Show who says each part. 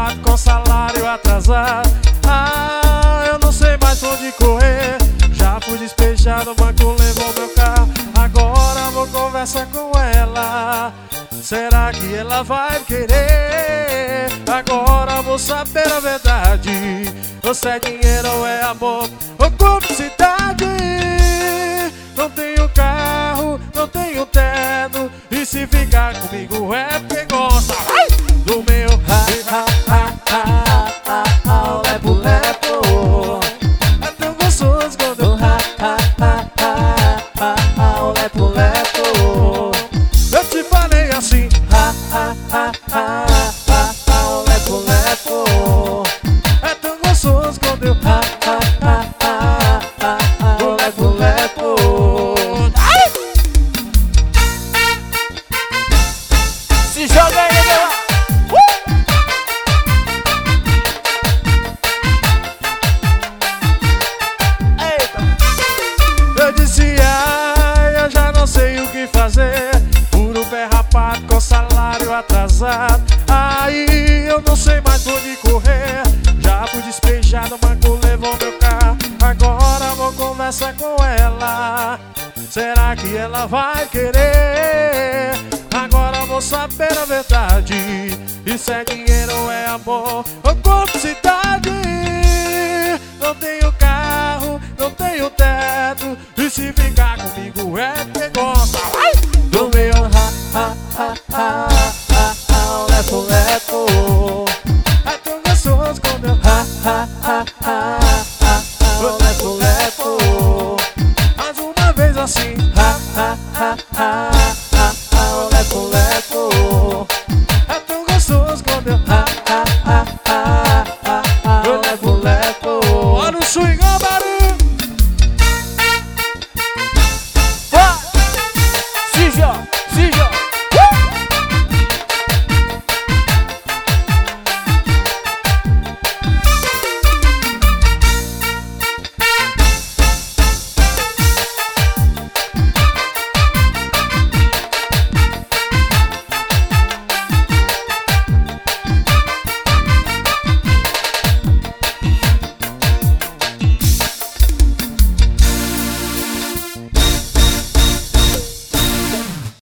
Speaker 1: rapado com salário atrasado. Ah, eu não sei mais pra onde correr. Já fui despejado, o banco levou meu carro. Agora vou conversar com ela. Será que ela vai querer? Agora vou saber a verdade. Você é dinheiro ou é amor ou cumplicidade? Não tenho carro, não tenho terno. E se ficar comigo é porque gosta do meu lepo-lepo. É tão gostoso quando eu lepo-lepo. Eu te falei assim, lepo-lepo. É tão gostoso quando eu lepo-lepo.
Speaker 2: Se joga aí, meu.
Speaker 1: Eu disse, ai, eu já não sei o que fazer. Puro pé rapado com salário atrasado. Aí eu não sei mais por onde correr. Já fui despejado, o banco levou meu carro. Agora vou conversar com ela. Será que ela vai querer? Agora vou saber a verdade. Isso é dinheiro ou é amor ou cumplicidade? Não tenho carro, não tenho teto. E se ficar comigo é porque gosta.